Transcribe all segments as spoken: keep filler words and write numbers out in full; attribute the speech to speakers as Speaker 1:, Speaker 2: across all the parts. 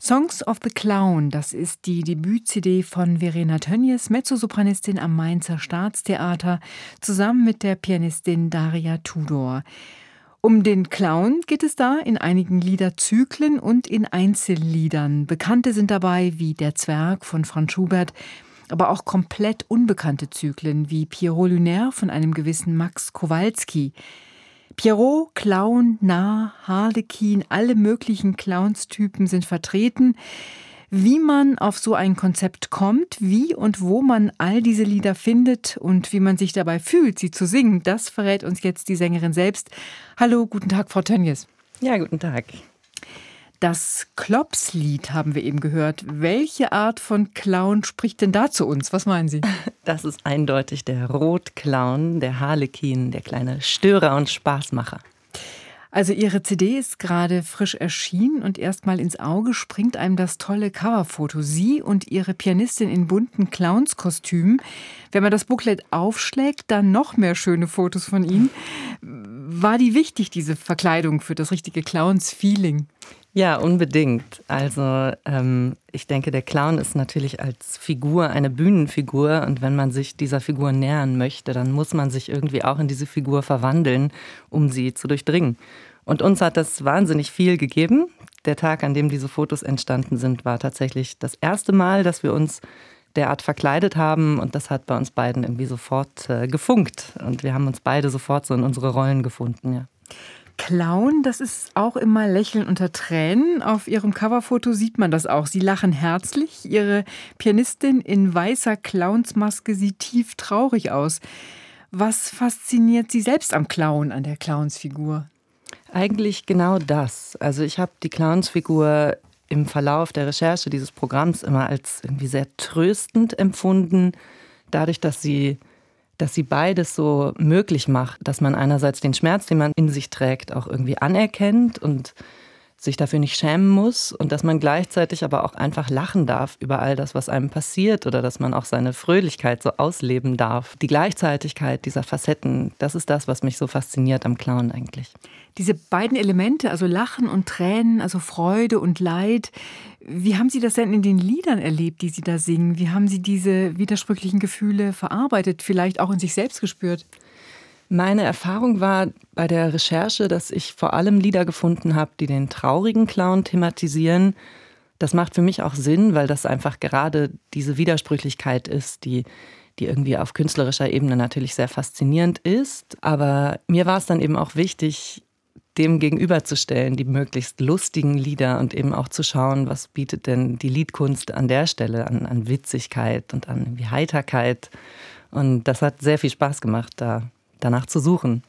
Speaker 1: Songs of the Clown, das ist die Debüt-C D von Verena Tönjes, Mezzosopranistin am Mainzer Staatstheater, zusammen mit der Pianistin Daria Tudor. Um den Clown geht es da in einigen Liederzyklen und in Einzelliedern. Bekannte sind dabei wie Der Zwerg von Franz Schubert, aber auch komplett unbekannte Zyklen wie Pierrot Lunaire von einem gewissen Max Kowalski. Pierrot, Clown, Narr, Harlekin, alle möglichen Clownstypen sind vertreten. Wie man auf so ein Konzept kommt, wie und wo man all diese Lieder findet und wie man sich dabei fühlt, sie zu singen, das verrät uns jetzt die Sängerin selbst. Hallo, guten Tag, Frau Tönjes.
Speaker 2: Ja, guten Tag.
Speaker 1: Das Klops-Lied haben wir eben gehört. Welche Art von Clown spricht denn da zu uns? Was meinen Sie?
Speaker 2: Das ist eindeutig der Rotclown, der Harlekin, der kleine Störer und Spaßmacher.
Speaker 1: Also Ihre C D ist gerade frisch erschienen und erstmal ins Auge springt einem das tolle Coverfoto. Sie und Ihre Pianistin in bunten Clownskostümen. Wenn man das Booklet aufschlägt, dann noch mehr schöne Fotos von Ihnen. War die wichtig, diese Verkleidung für das richtige Clowns-Feeling?
Speaker 2: Ja, unbedingt. Also ähm, ich denke, der Clown ist natürlich als Figur eine Bühnenfigur und wenn man sich dieser Figur nähern möchte, dann muss man sich irgendwie auch in diese Figur verwandeln, um sie zu durchdringen. Und uns hat das wahnsinnig viel gegeben. Der Tag, an dem diese Fotos entstanden sind, war tatsächlich das erste Mal, dass wir uns derart verkleidet haben und das hat bei uns beiden irgendwie sofort äh, gefunkt und wir haben uns beide sofort so in unsere Rollen gefunden, ja.
Speaker 1: Clown, das ist auch immer Lächeln unter Tränen. Auf Ihrem Coverfoto sieht man das auch. Sie lachen herzlich. Ihre Pianistin in weißer Clownsmaske sieht tief traurig aus. Was fasziniert Sie selbst am Clown, an der Clownsfigur?
Speaker 2: Eigentlich genau das. Also ich habe die Clownsfigur im Verlauf der Recherche dieses Programms immer als irgendwie sehr tröstend empfunden, dadurch, dass sie dass sie beides so möglich macht, dass man einerseits den Schmerz, den man in sich trägt, auch irgendwie anerkennt und sich dafür nicht schämen muss und dass man gleichzeitig aber auch einfach lachen darf über all das, was einem passiert oder dass man auch seine Fröhlichkeit so ausleben darf. Die Gleichzeitigkeit dieser Facetten, das ist das, was mich so fasziniert am Clown eigentlich.
Speaker 1: Diese beiden Elemente, also Lachen und Tränen, also Freude und Leid, wie haben Sie das denn in den Liedern erlebt, die Sie da singen? Wie haben Sie diese widersprüchlichen Gefühle verarbeitet, vielleicht auch in sich selbst gespürt?
Speaker 2: Meine Erfahrung war bei der Recherche, dass ich vor allem Lieder gefunden habe, die den traurigen Clown thematisieren. Das macht für mich auch Sinn, weil das einfach gerade diese Widersprüchlichkeit ist, die, die irgendwie auf künstlerischer Ebene natürlich sehr faszinierend ist. Aber mir war es dann eben auch wichtig, dem gegenüberzustellen, die möglichst lustigen Lieder und eben auch zu schauen, was bietet denn die Liedkunst an der Stelle an, an Witzigkeit und an irgendwie Heiterkeit. Und das hat sehr viel Spaß gemacht, da danach zu suchen.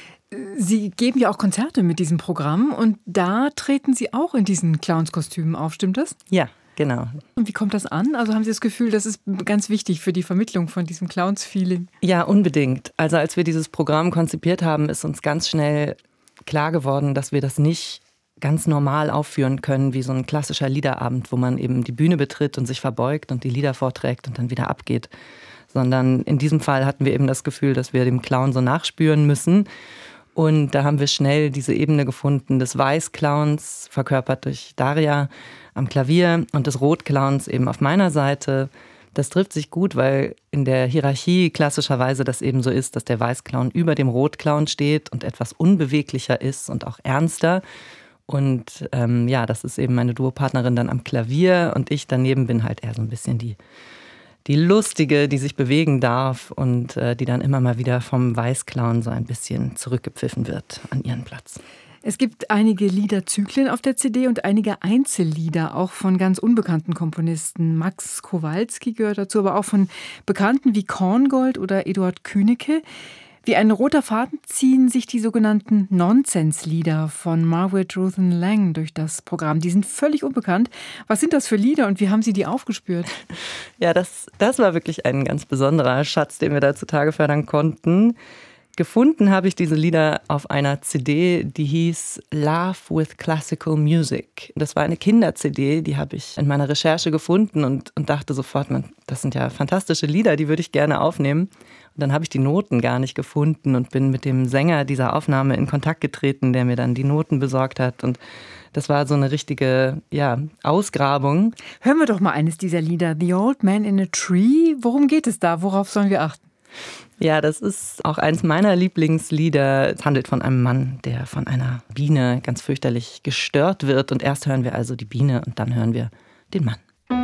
Speaker 1: Sie geben ja auch Konzerte mit diesem Programm und da treten Sie auch in diesen Clownskostümen auf, stimmt das?
Speaker 2: Ja, genau.
Speaker 1: Und wie kommt das an? Also haben Sie das Gefühl, das ist ganz wichtig für die Vermittlung von diesem Clowns-Feeling?
Speaker 2: Ja, unbedingt. Also als wir dieses Programm konzipiert haben, ist uns ganz schnell klar geworden, dass wir das nicht ganz normal aufführen können, wie so ein klassischer Liederabend, wo man eben die Bühne betritt und sich verbeugt und die Lieder vorträgt und dann wieder abgeht. Sondern in diesem Fall hatten wir eben das Gefühl, dass wir dem Clown so nachspüren müssen. Und da haben wir schnell diese Ebene gefunden des Weißclowns, verkörpert durch Daria am Klavier, und des Rotclowns eben auf meiner Seite. Das trifft sich gut, weil in der Hierarchie klassischerweise das eben so ist, dass der Weißclown über dem Rotclown steht und etwas unbeweglicher ist und auch ernster. Und ähm, ja, das ist eben meine Duopartnerin dann am Klavier und ich daneben bin halt eher so ein bisschen die Die Lustige, die sich bewegen darf und äh, die dann immer mal wieder vom Weißclown so ein bisschen zurückgepfiffen wird an ihren Platz.
Speaker 1: Es gibt einige Liederzyklen auf der C D und einige Einzellieder, auch von ganz unbekannten Komponisten. Max Kowalski gehört dazu, aber auch von Bekannten wie Korngold oder Eduard Künecke. Wie ein roter Faden ziehen sich die sogenannten Nonsenslieder von Margaret Ruthen Lang durch das Programm. Die sind völlig unbekannt. Was sind das für Lieder und wie haben Sie die aufgespürt?
Speaker 2: Ja, das, das war wirklich ein ganz besonderer Schatz, den wir da zutage fördern konnten. Gefunden habe ich diese Lieder auf einer C D, die hieß Love with Classical Music. Das war eine Kinder-C D, die habe ich in meiner Recherche gefunden und, und dachte sofort, man, das sind ja fantastische Lieder, die würde ich gerne aufnehmen. Und dann habe ich die Noten gar nicht gefunden und bin mit dem Sänger dieser Aufnahme in Kontakt getreten, der mir dann die Noten besorgt hat. Und das war so eine richtige, ja, Ausgrabung.
Speaker 1: Hören wir doch mal eines dieser Lieder. The Old Man in a Tree. Worum geht es da? Worauf sollen wir achten?
Speaker 2: Ja, das ist auch eins meiner Lieblingslieder. Es handelt von einem Mann, der von einer Biene ganz fürchterlich gestört wird. Und erst hören wir also die Biene und dann hören wir den Mann.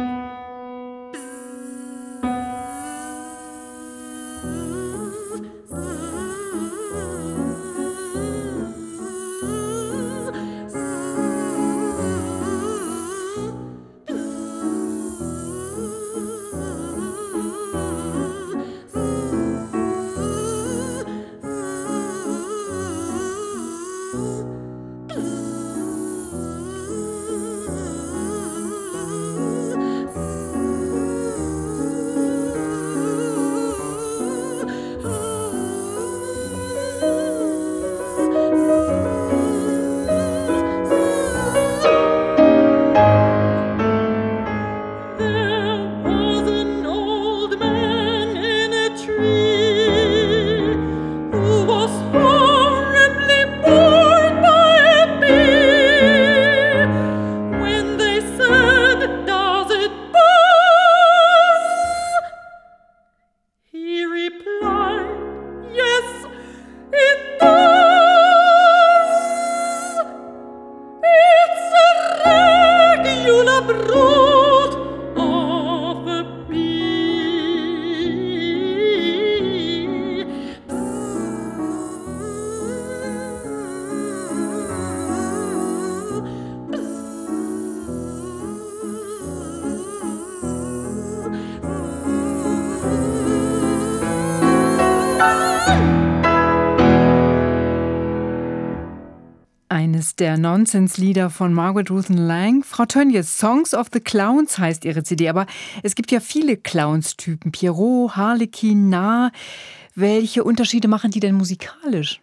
Speaker 1: Eines der Nonsenslieder von Margaret Ruthen Lang. Frau Tönjes, Songs of the Clowns heißt Ihre C D, aber es gibt ja viele Clownstypen. Pierrot, Harlekin, Narr. Welche Unterschiede machen die denn musikalisch?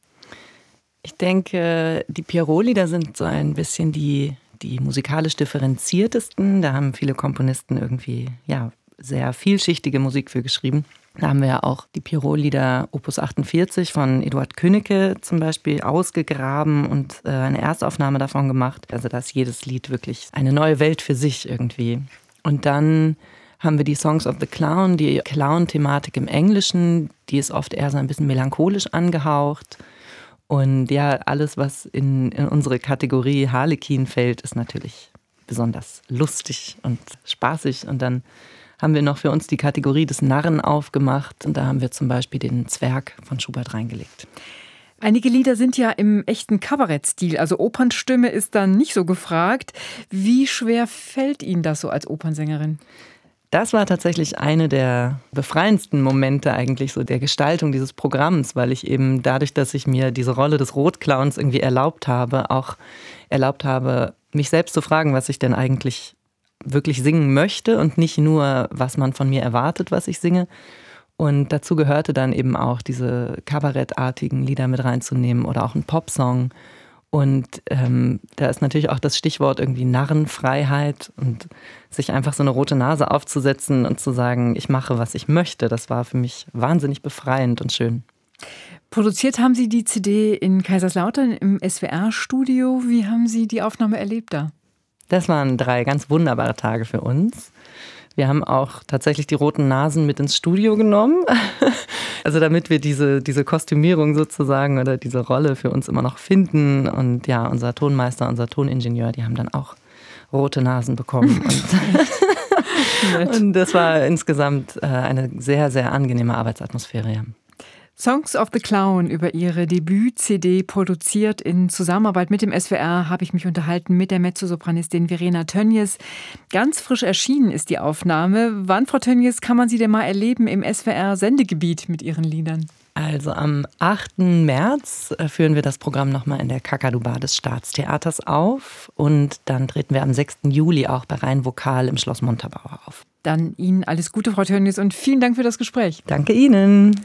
Speaker 2: Ich denke, die Pierrot-Lieder sind so ein bisschen die, die musikalisch differenziertesten. Da haben viele Komponisten irgendwie ja, sehr vielschichtige Musik für geschrieben. Da haben wir ja auch die Pierrot-Lieder Opus achtundvierzig von Eduard Künneke zum Beispiel ausgegraben und äh, eine Erstaufnahme davon gemacht. Also da ist jedes Lied wirklich eine neue Welt für sich irgendwie. Und dann haben wir die Songs of the Clown, die Clown-Thematik im Englischen, die ist oft eher so ein bisschen melancholisch angehaucht. Und ja, alles, was in, in unsere Kategorie Harlekin fällt, ist natürlich besonders lustig und spaßig. Und dann haben wir noch für uns die Kategorie des Narren aufgemacht. Und da haben wir zum Beispiel den Zwerg von Schubert reingelegt.
Speaker 1: Einige Lieder sind ja im echten Kabarettstil, also Opernstimme ist dann nicht so gefragt. Wie schwer fällt Ihnen das so als Opernsängerin?
Speaker 2: Das war tatsächlich eine der befreiendsten Momente eigentlich so der Gestaltung dieses Programms, weil ich eben dadurch, dass ich mir diese Rolle des Rotclowns irgendwie erlaubt habe, auch erlaubt habe, mich selbst zu fragen, was ich denn eigentlich wirklich singen möchte und nicht nur, was man von mir erwartet, was ich singe. Und dazu gehörte dann eben auch diese kabarettartigen Lieder mit reinzunehmen oder auch einen Popsong. Und ähm, da ist natürlich auch das Stichwort irgendwie Narrenfreiheit und sich einfach so eine rote Nase aufzusetzen und zu sagen, ich mache, was ich möchte. Das war für mich wahnsinnig befreiend und schön.
Speaker 1: Produziert haben Sie die C D in Kaiserslautern im S W R-Studio. Wie haben Sie die Aufnahme erlebt da?
Speaker 2: Das waren drei ganz wunderbare Tage für uns. Wir haben auch tatsächlich die roten Nasen mit ins Studio genommen. Also damit wir diese, diese Kostümierung sozusagen oder diese Rolle für uns immer noch finden. Und ja, unser Tonmeister, unser Toningenieur, die haben dann auch rote Nasen bekommen. Und, und das war insgesamt eine sehr, sehr angenehme Arbeitsatmosphäre. Ja.
Speaker 1: Songs of the Clown über ihre Debüt-C D, produziert in Zusammenarbeit mit dem S W R, habe ich mich unterhalten mit der Mezzosopranistin Verena Tönjes. Ganz frisch erschienen ist die Aufnahme. Wann, Frau Tönjes, kann man Sie denn mal erleben im S W R-Sendegebiet mit Ihren Liedern?
Speaker 2: Also am achten März führen wir das Programm nochmal in der Kakadu-Bar des Staatstheaters auf. Und dann treten wir am sechsten Juli auch bei Rhein Vokal im Schloss Montabaur auf.
Speaker 1: Dann Ihnen alles Gute, Frau Tönjes, und vielen Dank für das Gespräch.
Speaker 2: Danke Ihnen.